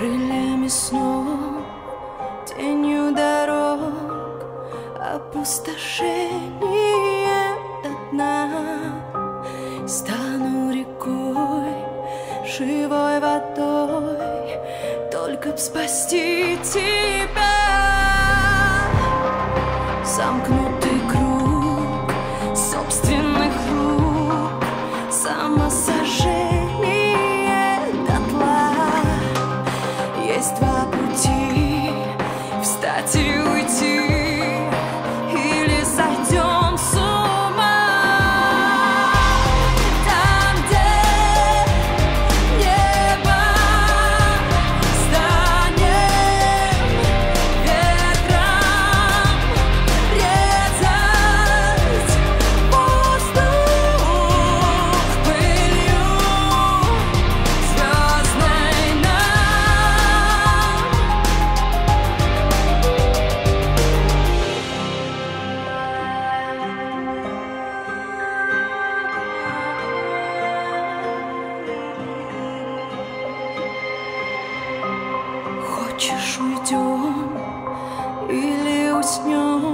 крыльями снов, тенью дорог, опустошение до дна. Стану рекой, живой водой, только б спасти тебя. Замкнутый круг собственных рук, самосожжение дотла. Есть два пути: встать и уйти, или сойдем с ума. Там, где небо станет ветром резать воздух пылью звездной нам. Хочешь, уйдем или уснем?